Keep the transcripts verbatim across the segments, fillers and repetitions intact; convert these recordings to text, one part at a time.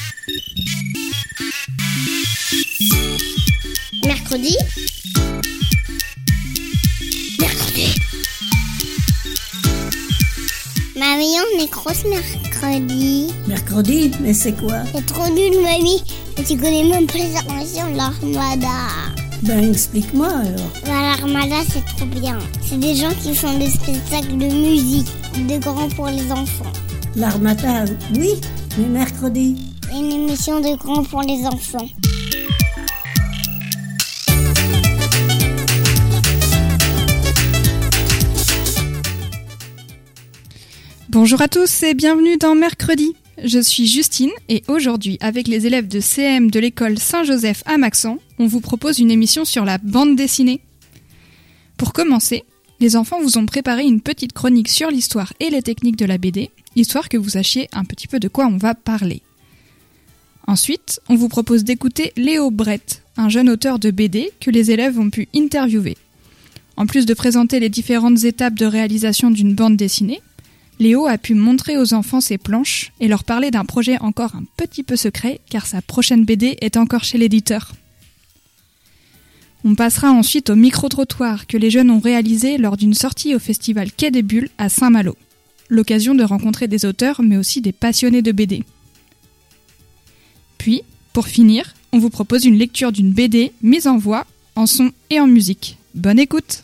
Mercredi. Mercredi. Mamie, on est grosse mercredi. Mercredi? Mais c'est quoi? C'est trop nul, mamie. Et tu connais même pas les armations de l'armada. Ben, explique-moi alors. Ben, l'armada, c'est trop bien. C'est des gens qui font des spectacles de musique, de grands pour les enfants. L'armada, oui, mais mercredi? C'est une émission de grands pour les enfants. Bonjour à tous et bienvenue dans Mercredi. Je suis Justine et aujourd'hui, avec les élèves de C M de l'école Saint-Joseph à Maxent, on vous propose une émission sur la bande dessinée. Pour commencer, les enfants vous ont préparé une petite chronique sur l'histoire et les techniques de la B D, histoire que vous sachiez un petit peu de quoi on va parler. Ensuite, on vous propose d'écouter Léo Brett, un jeune auteur de B D que les élèves ont pu interviewer. En plus de présenter les différentes étapes de réalisation d'une bande dessinée, Léo a pu montrer aux enfants ses planches et leur parler d'un projet encore un petit peu secret car sa prochaine B D est encore chez l'éditeur. On passera ensuite au micro-trottoir que les jeunes ont réalisé lors d'une sortie au festival Quai des Bulles à Saint-Malo. L'occasion de rencontrer des auteurs mais aussi des passionnés de B D. Puis, pour finir, on vous propose une lecture d'une B D mise en voix, en son et en musique. Bonne écoute!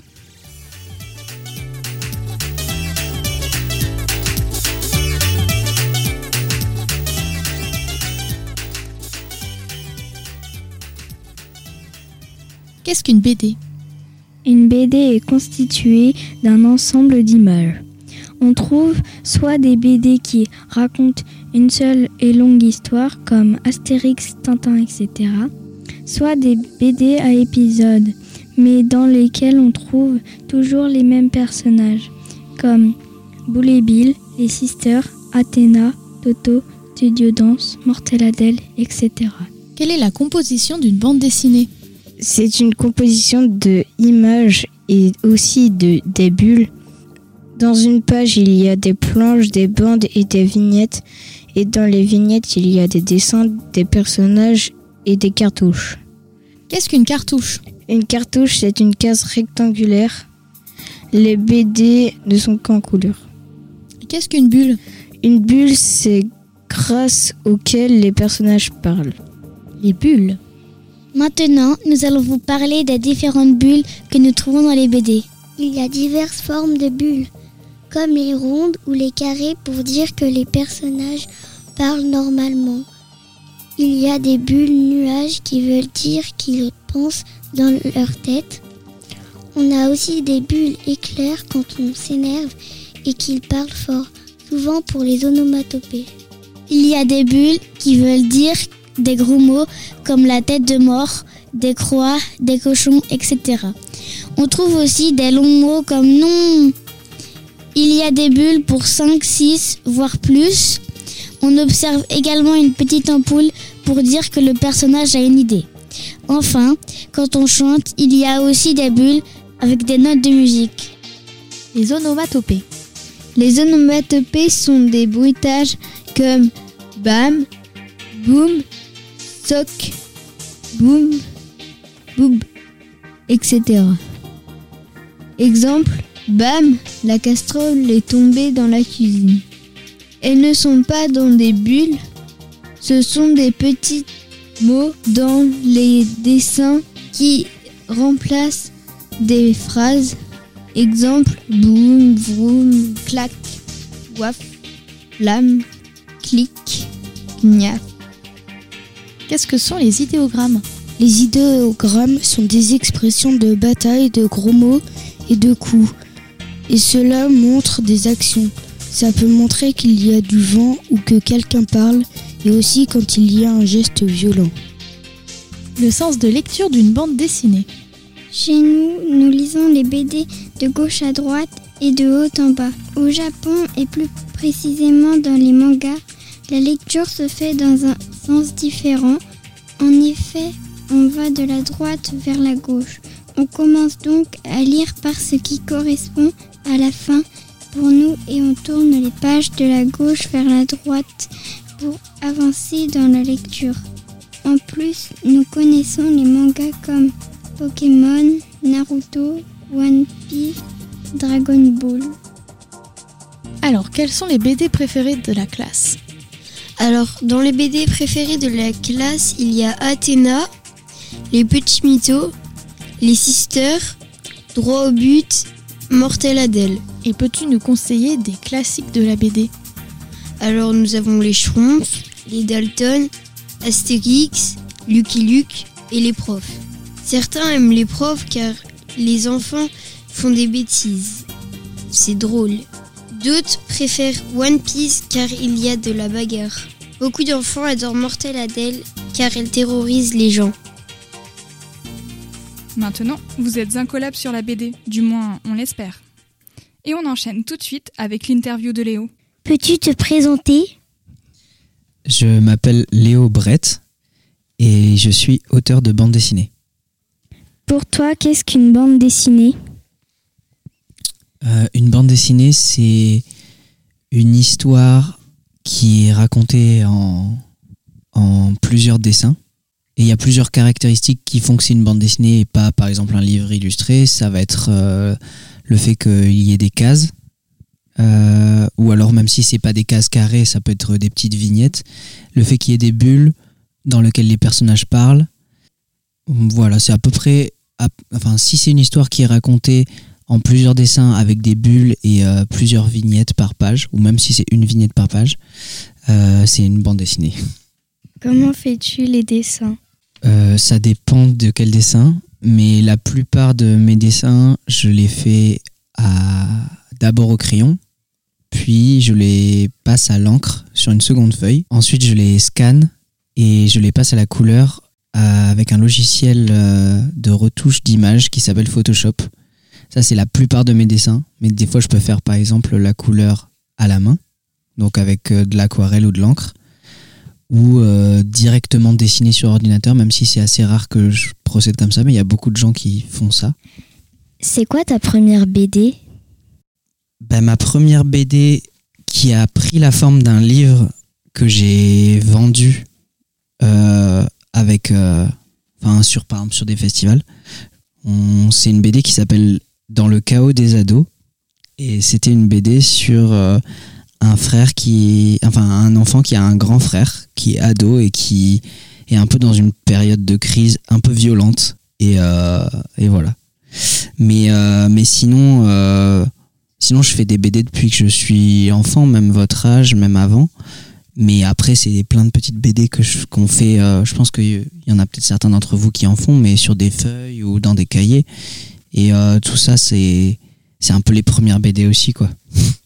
Qu'est-ce qu'une B D ? Une B D est constituée d'un ensemble d'images. On trouve soit des B D qui racontent une seule et longue histoire, comme Astérix, Tintin, et cetera, soit des B D à épisodes, mais dans lesquels on trouve toujours les mêmes personnages, comme Boule et Bill, les Sisters, Athéna, Toto, Studio Dance, Mortel Adèle, et cetera. Quelle est la composition d'une bande dessinée ? C'est une composition de images et aussi de des bulles. Dans une page, il y a des planches, des bandes et des vignettes. Et dans les vignettes, il y a des dessins, des personnages et des cartouches. Qu'est-ce qu'une cartouche ? Une cartouche, c'est une case rectangulaire. Les B D ne sont qu'en couleur. Qu'est-ce qu'une bulle ? Une bulle, c'est grâce auquel les personnages parlent. Les bulles ? Maintenant, nous allons vous parler des différentes bulles que nous trouvons dans les B D. Il y a diverses formes de bulles, comme les rondes ou les carrés pour dire que les personnages parlent normalement. Il y a des bulles nuages qui veulent dire qu'ils pensent dans leur tête. On a aussi des bulles éclairs quand on s'énerve et qu'ils parlent fort, souvent pour les onomatopées. Il y a des bulles qui veulent dire des gros mots comme la tête de mort, des croix, des cochons, et cetera. On trouve aussi des longs mots comme non. Il y a des bulles pour cinq, six, voire plus. On observe également une petite ampoule pour dire que le personnage a une idée. Enfin, quand on chante, il y a aussi des bulles avec des notes de musique. Les onomatopées. Les onomatopées sont des bruitages comme bam, boum, soc, boum, boum, et cetera. Exemple, bam, la casserole est tombée dans la cuisine. Elles ne sont pas dans des bulles, ce sont des petits mots dans les dessins qui remplacent des phrases. Exemple, boum, vroom, clac, waf, flamme, clic, gnaf. Qu'est-ce que sont les idéogrammes ? Les idéogrammes sont des expressions de bataille, de gros mots et de coups. Et cela montre des actions. Ça peut montrer qu'il y a du vent ou que quelqu'un parle, et aussi quand il y a un geste violent. Le sens de lecture d'une bande dessinée. Chez nous, nous lisons les B D de gauche à droite et de haut en bas. Au Japon, et plus précisément dans les mangas, la lecture se fait dans un sens différent. En effet, on va de la droite vers la gauche. On commence donc à lire par ce qui correspond à la fin pour nous et on tourne les pages de la gauche vers la droite pour avancer dans la lecture. En plus, nous connaissons les mangas comme Pokémon, Naruto, One Piece, Dragon Ball. Alors, quels sont les B D préférés de la classe ? Alors, dans les B D préférés de la classe, il y a Athéna, Les Petits Mythos, Les Sisters, Droit au but, Mortel Adèle. Et peux-tu nous conseiller des classiques de la B D ? Alors, nous avons les Schtroumpfs, les Dalton, Astérix, Lucky Luke et les profs. Certains aiment les profs car les enfants font des bêtises. C'est drôle. D'autres préfèrent One Piece car il y a de la bagarre. Beaucoup d'enfants adorent Mortel Adèle car elle terrorise les gens. Maintenant, vous êtes incollables sur la B D, du moins on l'espère. Et on enchaîne tout de suite avec l'interview de Léo. Peux-tu te présenter ? Je m'appelle Léo Brett et je suis auteur de bande dessinée. Pour toi, qu'est-ce qu'une bande dessinée ? Euh, une bande dessinée, c'est une histoire qui est racontée en, en plusieurs dessins. Et il y a plusieurs caractéristiques qui font que c'est une bande dessinée et pas, par exemple, un livre illustré. Ça va être euh, le fait qu'il y ait des cases. Euh, ou alors, même si c'est pas des cases carrées, ça peut être des petites vignettes. Le fait qu'il y ait des bulles dans lesquelles les personnages parlent. Voilà, c'est à peu près... À, enfin, si c'est une histoire qui est racontée en plusieurs dessins avec des bulles et euh, plusieurs vignettes par page, ou même si c'est une vignette par page, euh, c'est une bande dessinée. Comment fais-tu les dessins ? euh, Ça dépend de quel dessin, mais la plupart de mes dessins, je les fais à, d'abord au crayon, puis je les passe à l'encre sur une seconde feuille. Ensuite, je les scanne et je les passe à la couleur euh, avec un logiciel euh, de retouche d'images qui s'appelle Photoshop. Ça, c'est la plupart de mes dessins, mais des fois, je peux faire par exemple la couleur à la main, donc avec euh, de l'aquarelle ou de l'encre, ou euh, directement dessiner sur ordinateur, même si c'est assez rare que je procède comme ça, mais il y a beaucoup de gens qui font ça. C'est quoi ta première B D ? Ben, ma première B D qui a pris la forme d'un livre que j'ai vendu euh, avec, euh, enfin, sur, par exemple sur des festivals. On, c'est une B D qui s'appelle Dans le chaos des ados, et c'était une B D sur euh, un frère qui, enfin un enfant qui a un grand frère qui est ado et qui est un peu dans une période de crise un peu violente, et, euh, et voilà. Mais, euh, mais sinon, euh, sinon je fais des B D depuis que je suis enfant, même votre âge, même avant. Mais après, c'est plein de petites B D que je, qu'on fait. Euh, je pense qu'il y en a peut-être certains d'entre vous qui en font, mais sur des feuilles ou dans des cahiers. Et euh, tout ça, c'est, c'est un peu les premières B D aussi, quoi.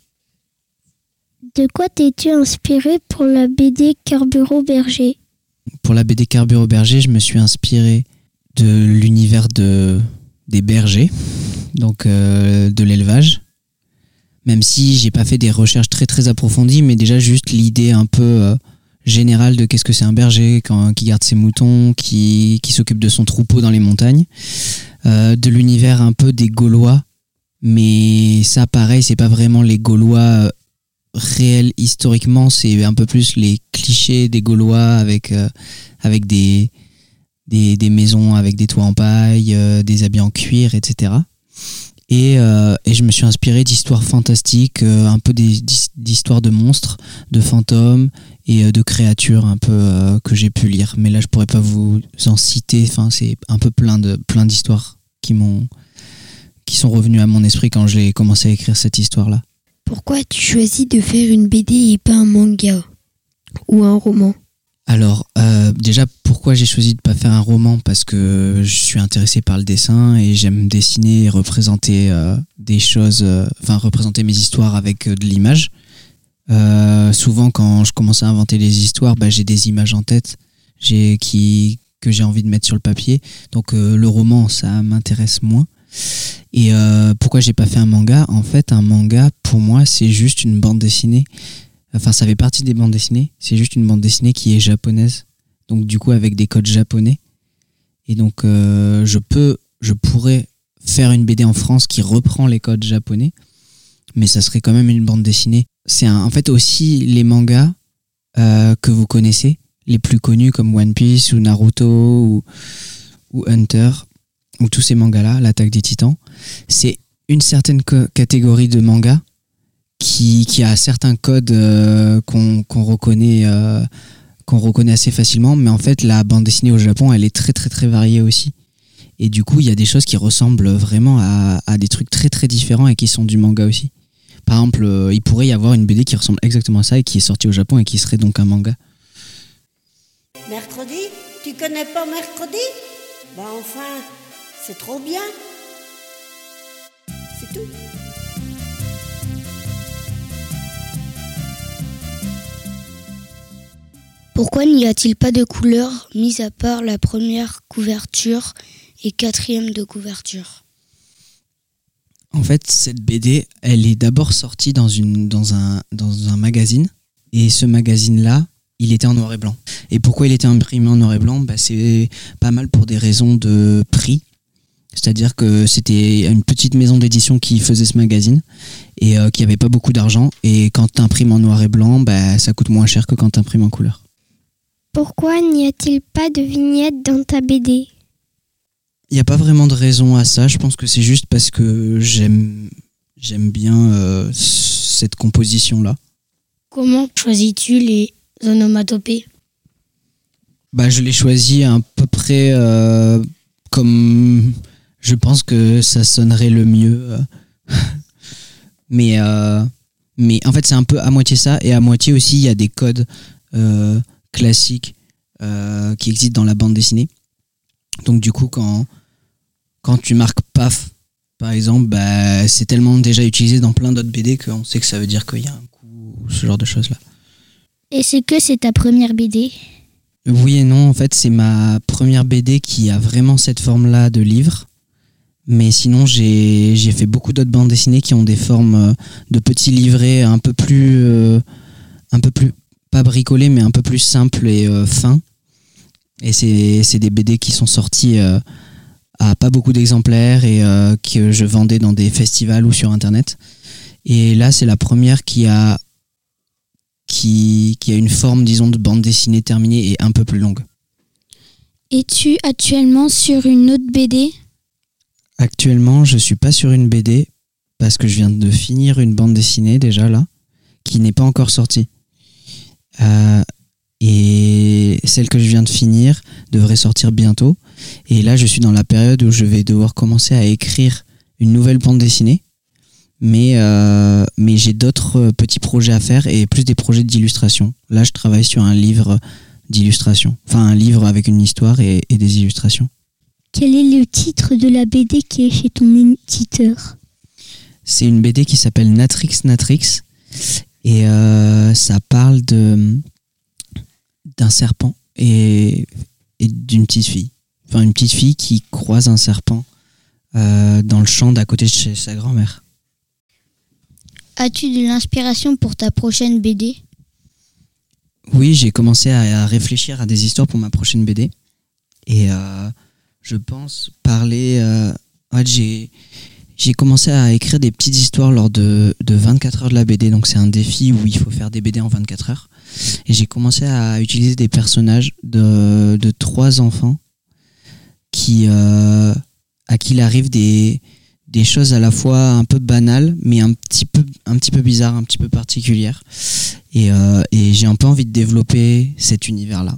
De quoi t'es-tu inspiré pour la B D Carburo Berger ? Pour la B D Carburo Berger, je me suis inspiré de l'univers de, des bergers, donc euh, de l'élevage. Même si j'ai pas fait des recherches très très approfondies, mais déjà juste l'idée un peu euh, générale de qu'est-ce que c'est un berger quand, qui garde ses moutons, qui, qui s'occupe de son troupeau dans les montagnes. Euh, de l'univers un peu des Gaulois, mais ça pareil, c'est pas vraiment les Gaulois euh, réels historiquement, c'est un peu plus les clichés des Gaulois avec, euh, avec des, des, des maisons avec des toits en paille, euh, des habits en cuir, et cetera. Et, euh, et je me suis inspiré d'histoires fantastiques, euh, un peu des, d'histoires de monstres, de fantômes et euh, de créatures un peu euh, que j'ai pu lire. Mais là, je pourrais pas vous en citer. Enfin, c'est un peu plein de plein d'histoires qui m'ont, qui sont revenues à mon esprit quand j'ai commencé à écrire cette histoire-là. Pourquoi as-tu choisi de faire une B D et pas un manga ou un roman ? Alors, euh, déjà, pourquoi j'ai choisi de ne pas faire un roman ? Parce que je suis intéressé par le dessin et j'aime dessiner et représenter euh, des choses, euh, enfin représenter mes histoires avec euh, de l'image. Euh, souvent, quand je commence à inventer les histoires, bah, j'ai des images en tête j'ai, qui, que j'ai envie de mettre sur le papier. Donc, euh, le roman, ça m'intéresse moins. Et euh, pourquoi j'ai pas fait un manga ? En fait, un manga, pour moi, c'est juste une bande dessinée. Enfin, ça fait partie des bandes dessinées. C'est juste une bande dessinée qui est japonaise. Donc, du coup, avec des codes japonais. Et donc, euh, je peux, je pourrais faire une B D en France qui reprend les codes japonais. Mais ça serait quand même une bande dessinée. C'est un, en fait, aussi, les mangas, euh, que vous connaissez, les plus connus comme One Piece ou Naruto ou, ou Hunter, ou tous ces mangas-là, l'Attaque des Titans, c'est une certaine co- catégorie de mangas qui, qui a certains codes euh, qu'on, qu'on reconnaît euh, qu'on reconnaît assez facilement, mais en fait la bande dessinée au Japon, elle est très très très variée aussi. Et du coup, il y a des choses qui ressemblent vraiment à, à des trucs très très différents et qui sont du manga aussi. Par exemple, euh, il pourrait y avoir une B D qui ressemble exactement à ça et qui est sortie au Japon et qui serait donc un manga. Mercredi? Tu connais pas Mercredi? Bah enfin, c'est trop bien. C'est tout. Pourquoi n'y a-t-il pas de couleur, mis à part la première couverture et quatrième de couverture? En fait, cette B D, elle est d'abord sortie dans, une, dans, un, dans un magazine. Et ce magazine-là, il était en noir et blanc. Et pourquoi il était imprimé en noir et blanc? Bah, c'est pas mal pour des raisons de prix. C'est-à-dire que c'était une petite maison d'édition qui faisait ce magazine et euh, qui avait pas beaucoup d'argent. Et quand tu imprimes en noir et blanc, bah, ça coûte moins cher que quand tu imprimes en couleur. Pourquoi n'y a-t-il pas de vignettes dans ta B D? Il n'y a pas vraiment de raison à ça. Je pense que c'est juste parce que j'aime, j'aime bien euh, cette composition-là. Comment choisis-tu les onomatopées? Bah, je l'ai choisi à peu près euh, comme je pense que ça sonnerait le mieux. mais, euh, mais en fait, c'est un peu à moitié ça. Et à moitié aussi, il y a des codes euh, classiques euh, qui existent dans la bande dessinée. Donc du coup, quand, quand tu marques P A F, par exemple, bah, c'est tellement déjà utilisé dans plein d'autres B D qu'on sait que ça veut dire qu'il y a un coup, ce genre de choses-là. Et c'est que c'est ta première B D? Oui et non, en fait, c'est ma première B D qui a vraiment cette forme-là de livre. Mais sinon, j'ai, j'ai fait beaucoup d'autres bandes dessinées qui ont des formes de petits livrets un peu plus... Euh, un peu plus... pas bricolés, mais un peu plus simples et euh, fins. Et c'est, c'est des B D qui sont sortis euh, à pas beaucoup d'exemplaires et euh, que je vendais dans des festivals ou sur Internet. Et là, c'est la première qui a, qui, qui a une forme, disons, de bande dessinée terminée et un peu plus longue. Es-tu actuellement sur une autre B D? Actuellement, je suis pas sur une B D parce que je viens de finir une bande dessinée déjà là, qui n'est pas encore sortie. Euh, et celle que je viens de finir devrait sortir bientôt. Et là, je suis dans la période où je vais devoir commencer à écrire une nouvelle bande dessinée. Mais, euh, mais j'ai d'autres petits projets à faire et plus des projets d'illustration. Là, je travaille sur un livre d'illustration. Enfin, un livre avec une histoire et, et des illustrations. Quel est le titre de la B D qui est chez ton éditeur? C'est une B D qui s'appelle Natrix Natrix. Et euh, ça parle de, d'un serpent et, et d'une petite fille. Enfin, une petite fille qui croise un serpent euh, dans le champ d'à côté de chez sa grand-mère. As-tu de l'inspiration pour ta prochaine B D? Oui, j'ai commencé à, à réfléchir à des histoires pour ma prochaine B D. Et euh, je pense parler... Euh, ouais, j'ai... J'ai commencé à écrire des petites histoires lors de, de vingt-quatre heures de la B D, donc c'est un défi où il faut faire des B D en vingt-quatre heures. Et j'ai commencé à utiliser des personnages de, de trois enfants qui, euh, à qui il arrive des, des choses à la fois un peu banales, mais un petit peu, un petit peu bizarres, un petit peu particulières. Et, euh, et j'ai un peu envie de développer cet univers-là.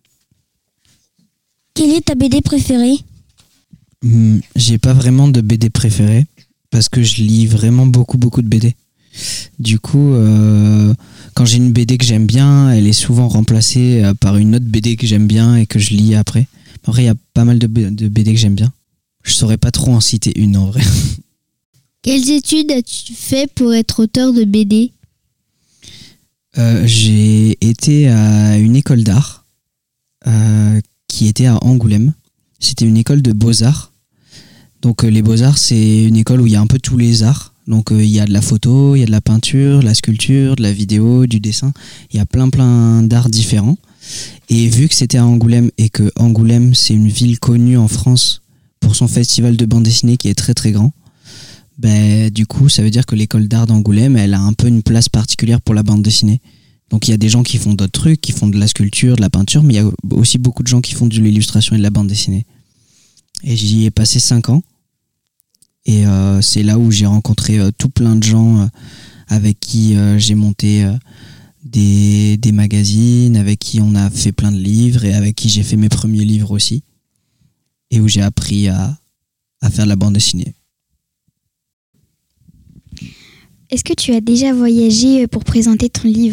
Quelle est ta B D préférée? Hum, j'ai pas vraiment de B D préférée parce que je lis vraiment beaucoup beaucoup de B D. Du coup, euh, quand j'ai une B D que j'aime bien, elle est souvent remplacée par une autre B D que j'aime bien et que je lis après. Après, il y a pas mal de, B- de B D que j'aime bien. Je saurais pas trop en citer une en vrai. Quelles études as-tu fait pour être auteur de B D? Euh, j'ai été à une école d'art euh, qui était à Angoulême. C'était une école de beaux-arts. Donc euh, les beaux-arts, c'est une école où il y a un peu tous les arts. Donc euh, il y a de la photo, il y a de la peinture, de la sculpture, de la vidéo, du dessin. Il y a plein plein d'arts différents. Et vu que c'était à Angoulême et que Angoulême, c'est une ville connue en France pour son festival de bande dessinée qui est très très grand, ben, du coup, ça veut dire que l'école d'art d'Angoulême, elle a un peu une place particulière pour la bande dessinée. Donc il y a des gens qui font d'autres trucs, qui font de la sculpture, de la peinture, mais il y a aussi beaucoup de gens qui font de l'illustration et de la bande dessinée. Et j'y ai passé cinq ans. Et euh, c'est là où j'ai rencontré euh, tout plein de gens euh, avec qui euh, j'ai monté euh, des, des magazines, avec qui on a fait plein de livres et avec qui j'ai fait mes premiers livres aussi. Et où j'ai appris à, à faire de la bande dessinée. Est-ce que tu as déjà voyagé pour présenter ton livre ?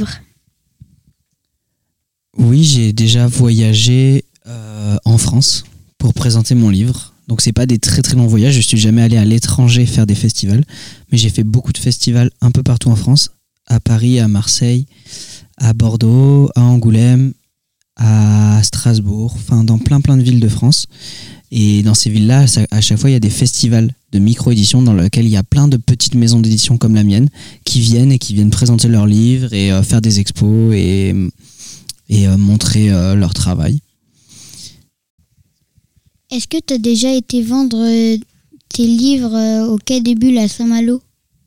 Oui, j'ai déjà voyagé euh, en France pour présenter mon livre. Donc c'est pas des très très longs voyages, je suis jamais allé à l'étranger faire des festivals, mais j'ai fait beaucoup de festivals un peu partout en France, à Paris, à Marseille, à Bordeaux, à Angoulême, à Strasbourg, enfin dans plein plein de villes de France. Et dans ces villes-là, à chaque fois, il y a des festivals de micro-édition dans lesquels il y a plein de petites maisons d'édition comme la mienne qui viennent et qui viennent présenter leurs livres et euh, faire des expos et, et euh, montrer euh, leur travail. Est-ce que tu as déjà été vendre euh, tes livres euh, au Quai des Bulles à Saint-Malo ?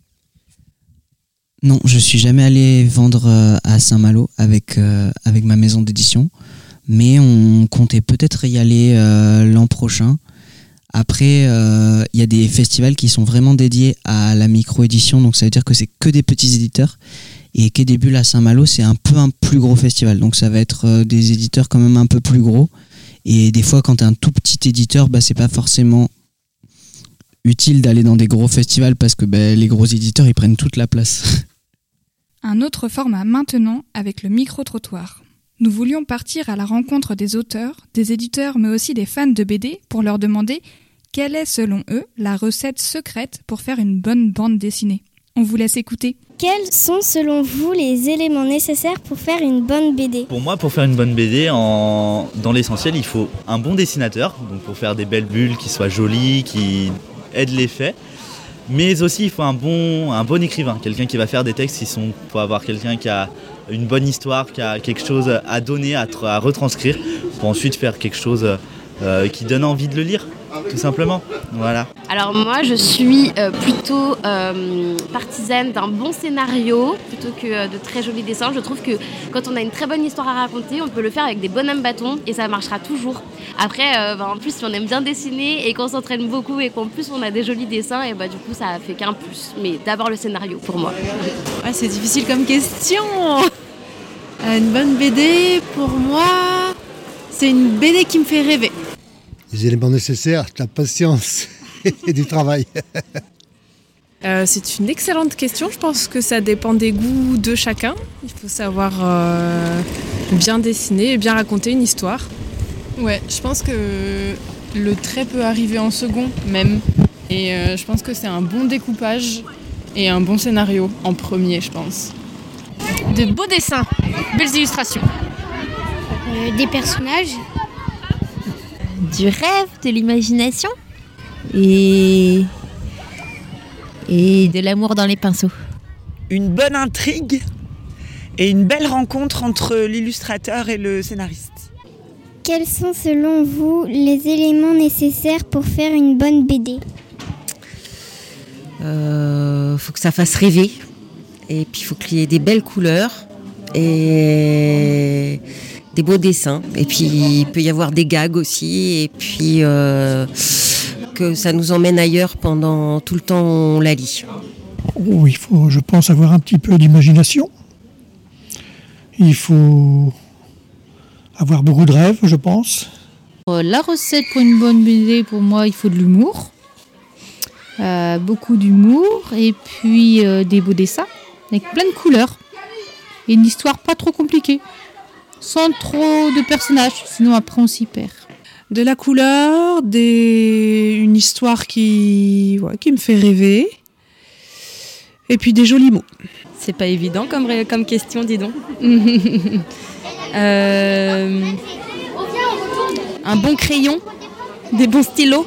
Non, je suis jamais allé vendre euh, à Saint-Malo avec, euh, avec ma maison d'édition, mais on comptait peut-être y aller euh, l'an prochain. Après, il euh, y a des festivals qui sont vraiment dédiés à la micro-édition, donc ça veut dire que c'est que des petits éditeurs. Et Quai des Bulles à Saint-Malo, c'est un peu un plus gros festival, donc ça va être euh, des éditeurs quand même un peu plus gros. Et des fois, quand tu es un tout petit éditeur, bah, c'est pas forcément utile d'aller dans des gros festivals parce que bah, les gros éditeurs, ils prennent toute la place. Un autre format maintenant avec le micro-trottoir. Nous voulions partir à la rencontre des auteurs, des éditeurs, mais aussi des fans de B D pour leur demander quelle est, selon eux, la recette secrète pour faire une bonne bande dessinée. On vous laisse écouter. Quels sont, selon vous, les éléments nécessaires pour faire une bonne B D ? Pour moi, pour faire une bonne B D, en... dans l'essentiel, il faut un bon dessinateur, donc pour faire des belles bulles qui soient jolies, qui aident l'effet. Mais aussi, il faut un bon, un bon écrivain, quelqu'un qui va faire des textes qui sont... Il faut avoir quelqu'un qui a une bonne histoire, qui a quelque chose à donner, à, tra- à retranscrire, pour ensuite faire quelque chose euh, qui donne envie de le lire, tout simplement. Voilà. Alors moi, je suis euh, plutôt euh, partisane d'un bon scénario, plutôt que euh, de très jolis dessins. Je trouve que quand on a une très bonne histoire à raconter, on peut le faire avec des bonhommes bâtons, et ça marchera toujours. Après, euh, bah, en plus, si on aime bien dessiner et qu'on s'entraîne beaucoup et qu'en plus on a des jolis dessins, et bah, du coup, ça fait qu'un plus. Mais d'abord le scénario, pour moi. Ouais, c'est difficile comme question. Une bonne B D, pour moi, c'est une B D qui me fait rêver. Les éléments nécessaires, de la patience et du travail. Euh, c'est une excellente question. Je pense que ça dépend des goûts de chacun. Il faut savoir euh, bien dessiner et bien raconter une histoire. Ouais, je pense que le trait peut arriver en second même. Et euh, je pense que c'est un bon découpage et un bon scénario en premier, je pense. De beaux dessins, belles illustrations. Euh, des personnages. Du rêve, de l'imagination et... et de l'amour dans les pinceaux. Une bonne intrigue et une belle rencontre entre l'illustrateur et le scénariste. Quels sont selon vous les éléments nécessaires pour faire une bonne B D ? Euh, faut que ça fasse rêver. Et puis il faut qu'il y ait des belles couleurs et des beaux dessins. Et puis il peut y avoir des gags aussi. Et puis euh, que ça nous emmène ailleurs pendant tout le temps on la lit. Oh, il faut, je pense, avoir un petit peu d'imagination. Il faut avoir beaucoup de rêves, je pense. La recette pour une bonne B D, pour moi, il faut de l'humour. Euh, beaucoup d'humour et puis euh, des beaux dessins avec plein de couleurs. Et une histoire pas trop compliquée. Sans trop de personnages, sinon après on s'y perd. De la couleur, des... une histoire qui... Ouais, qui me fait rêver. Et puis des jolis mots. C'est pas évident comme, comme question, dis donc. euh... Un bon crayon, des bons stylos.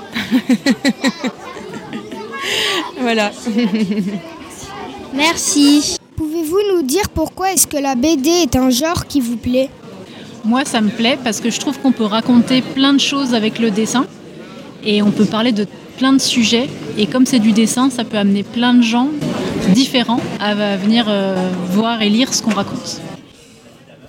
Voilà. Merci. Pouvez-vous nous dire pourquoi est-ce que la B D est un genre qui vous plaît ? Moi, ça me plaît parce que je trouve qu'on peut raconter plein de choses avec le dessin et on peut parler de plein de sujets. Et comme c'est du dessin, ça peut amener plein de gens différents à venir euh, voir et lire ce qu'on raconte.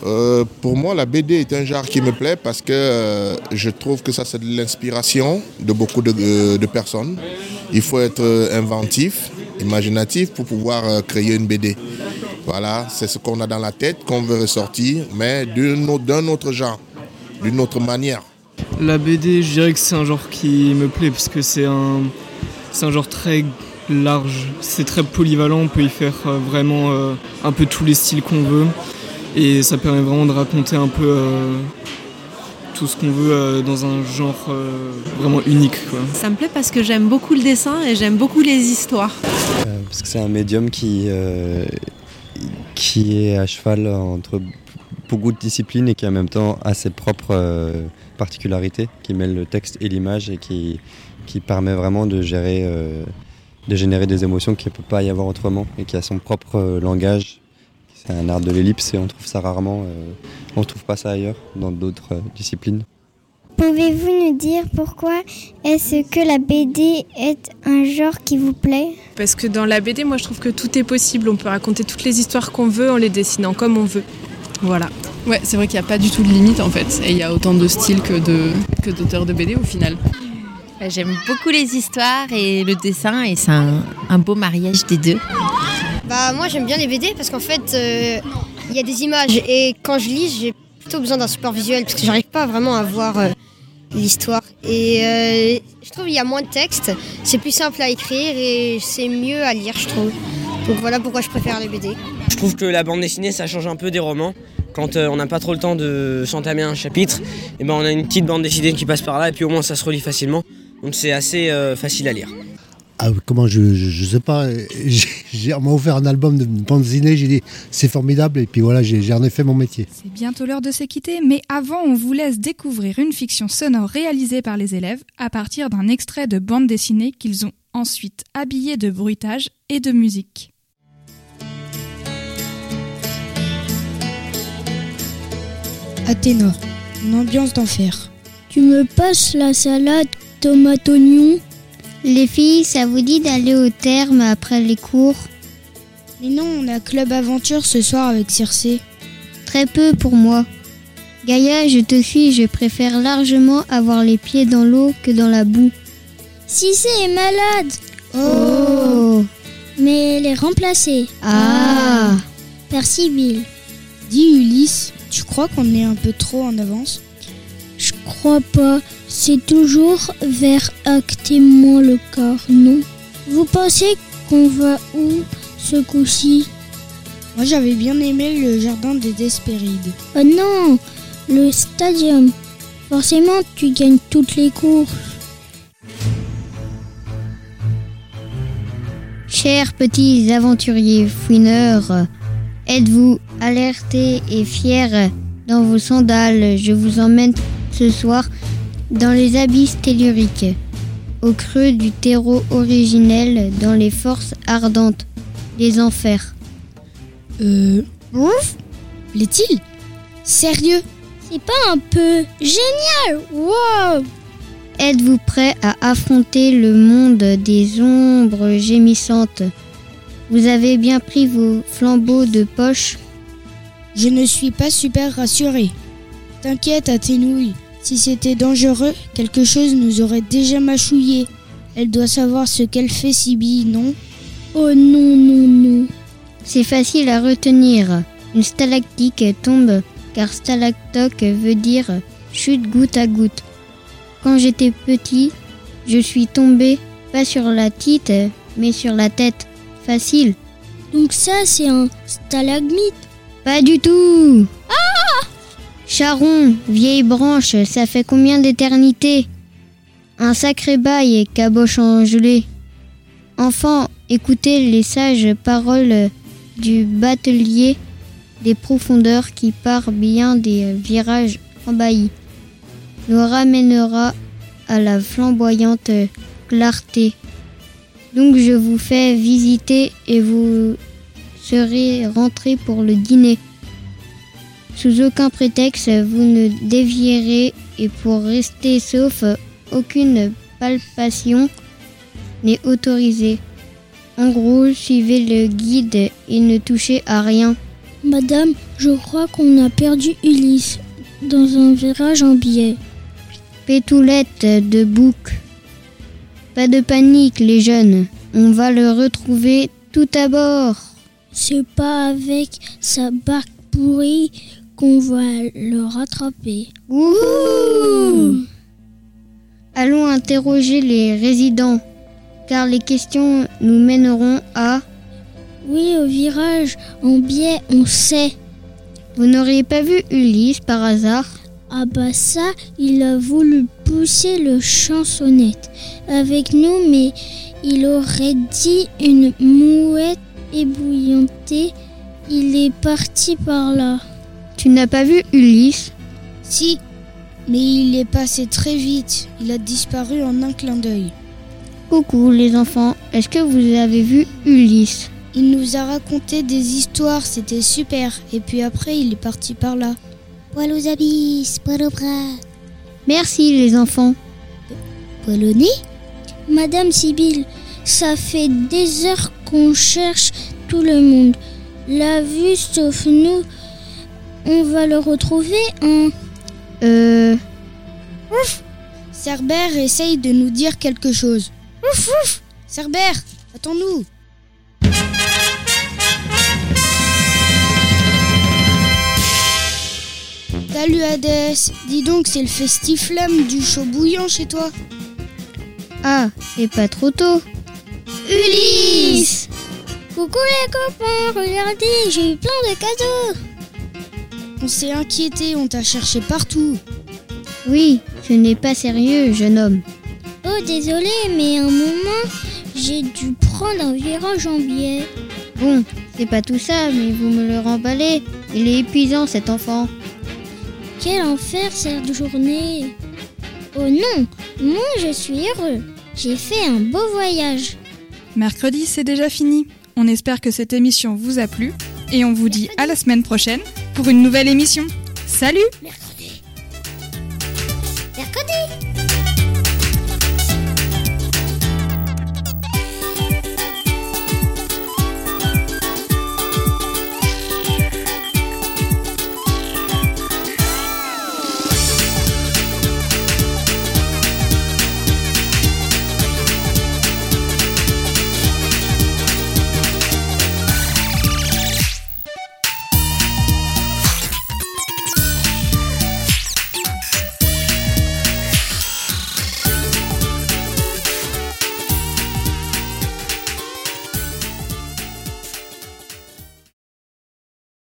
Euh, pour moi, la B D est un genre qui me plaît parce que euh, je trouve que ça, c'est de l'inspiration de beaucoup de, de, de personnes. Il faut être inventif, imaginatif pour pouvoir euh, créer une B D. Voilà, c'est ce qu'on a dans la tête, qu'on veut ressortir, mais d'un, d'un autre genre, d'une autre manière. La B D, je dirais que c'est un genre qui me plaît parce que c'est un, c'est un genre très large, c'est très polyvalent, on peut y faire euh, vraiment euh, un peu tous les styles qu'on veut. Et ça permet vraiment de raconter un peu euh, tout ce qu'on veut euh, dans un genre euh, vraiment unique, quoi. Ça me plaît parce que j'aime beaucoup le dessin et j'aime beaucoup les histoires. Euh, parce que c'est un médium qui, euh, qui est à cheval entre beaucoup de disciplines et qui en même temps a ses propres euh, particularités, qui mêle le texte et l'image et qui, qui permet vraiment de gérer, euh, de générer des émotions qu'il ne peut pas y avoir autrement et qui a son propre euh, langage. C'est un art de l'ellipse et on trouve ça rarement, euh, on ne trouve pas ça ailleurs dans d'autres euh, disciplines. Pouvez-vous nous dire pourquoi est-ce que la B D est un genre qui vous plaît ? Parce que dans la B D, moi je trouve que tout est possible. On peut raconter toutes les histoires qu'on veut en les dessinant comme on veut. Voilà. Ouais, c'est vrai qu'il n'y a pas du tout de limite en fait. Et il y a autant de styles que, de, que d'auteurs de B D au final. J'aime beaucoup les histoires et le dessin et c'est un, un beau mariage des deux. Bah moi j'aime bien les B D parce qu'en fait il euh, y a des images et quand je lis j'ai plutôt besoin d'un support visuel parce que j'arrive pas vraiment à voir euh, l'histoire et euh, je trouve qu'il y a moins de texte, c'est plus simple à écrire et c'est mieux à lire je trouve. Donc voilà pourquoi je préfère les B D. Je trouve que la bande dessinée ça change un peu des romans. Quand euh, on n'a pas trop le temps de s'entamer un chapitre, et ben on a une petite bande dessinée qui passe par là et puis au moins ça se relit facilement. Donc c'est assez euh, facile à lire. Ah, comment je, je, je sais pas, j'ai, j'ai, on m'a offert un album de bande dessinée, j'ai dit c'est formidable et puis voilà, j'ai, j'ai en ai fait mon métier. C'est bientôt l'heure de se quitter, mais avant on vous laisse découvrir une fiction sonore réalisée par les élèves à partir d'un extrait de bande dessinée qu'ils ont ensuite habillé de bruitage et de musique. Athéna, une ambiance d'enfer. Tu me passes la salade tomate oignon ? Les filles, ça vous dit d'aller au terme après les cours ? Mais non, on a club aventure ce soir avec Circé. Très peu pour moi. Gaïa, je te suis, je préfère largement avoir les pieds dans l'eau que dans la boue. Cissé est malade. Oh. Mais elle est remplacée. Ah. Merci Bill. Dis Ulysse, tu crois qu'on est un peu trop en avance ? Je crois pas. C'est toujours vers activement le corps, non ? Vous pensez qu'on va où ce coup-ci ? Moi j'avais bien aimé le jardin des Hespérides. Oh non, le stadium. Forcément tu gagnes toutes les courses. Chers petits aventuriers fouineurs, êtes-vous alertés et fiers dans vos sandales ? Je vous emmène ce soir dans les abysses telluriques, au creux du terreau originel, dans les forces ardentes des enfers. Euh... Ouf, l'est-il ? Sérieux ? C'est pas un peu génial ? Wow ! Êtes-vous prêts à affronter le monde des ombres gémissantes ? Vous avez bien pris vos flambeaux de poche ? Je ne suis pas super rassuré. T'inquiète, Athénouille. Si c'était dangereux, quelque chose nous aurait déjà mâchouillé. Elle doit savoir ce qu'elle fait, Sibylle, non ? Oh non, non, non. C'est facile à retenir. Une stalactique tombe, car stalactoc veut dire chute goutte à goutte. Quand j'étais petit, je suis tombé, pas sur la tite, mais sur la tête. Facile. Donc ça, c'est un stalagmite ? Pas du tout. Ah ! Charon, vieille branche, ça fait combien d'éternité ? Un sacré bail, caboche en gelée. Enfant, écoutez les sages paroles du batelier des profondeurs qui par bien des virages embahis nous ramènera à la flamboyante clarté. Donc je vous fais visiter et vous serez rentrés pour le dîner. Sous aucun prétexte, vous ne dévierez et pour rester sauf, aucune palpation n'est autorisée. En gros, suivez le guide et ne touchez à rien. Madame, je crois qu'on a perdu Ulysse dans un virage en biais. Pétoulette de Bouc. Pas de panique les jeunes, on va le retrouver tout à bord. C'est pas avec sa barque pourrie qu'on va le rattraper. Wouhou! Allons interroger les résidents, car les questions nous mèneront à... Oui, au virage en biais, on sait. Vous n'auriez pas vu Ulysse par hasard? Ah bah ça, il a voulu pousser le chansonnette avec nous, mais il aurait dit une mouette ébouillantée. Il est parti par là. Tu n'as pas vu Ulysse? Si, mais il est passé très vite. Il a disparu en un clin d'œil. Coucou les enfants, est-ce que vous avez vu Ulysse? Il nous a raconté des histoires, c'était super. Et puis après, il est parti par là. Poil aux abysses, poil aux bras. Merci les enfants. Poil au nez? Madame Sibylle, ça fait des heures qu'on cherche tout le monde. L'a vu sauf nous. On va le retrouver en... Euh... Ouf! Cerbère essaye de nous dire quelque chose. Ouf, ouf! Cerbère, attends-nous. Salut Hadès, dis donc c'est le festiflamme du chaud bouillant chez toi. Ah, c'est pas trop tôt. Ulysse! Coucou les copains, regardez, j'ai eu plein de cadeaux. On s'est inquiété, on t'a cherché partout. Oui, ce n'est pas sérieux, jeune homme. Oh désolé, mais à un moment, j'ai dû prendre un virage en biais. Bon, c'est pas tout ça, mais vous me le remballez. Il est épuisant cet enfant. Quel enfer cette journée! Oh non, moi je suis heureux. J'ai fait un beau voyage. Mercredi, c'est déjà fini. On espère que cette émission vous a plu et on vous dit à la semaine prochaine pour une nouvelle émission. Salut! Mercredi.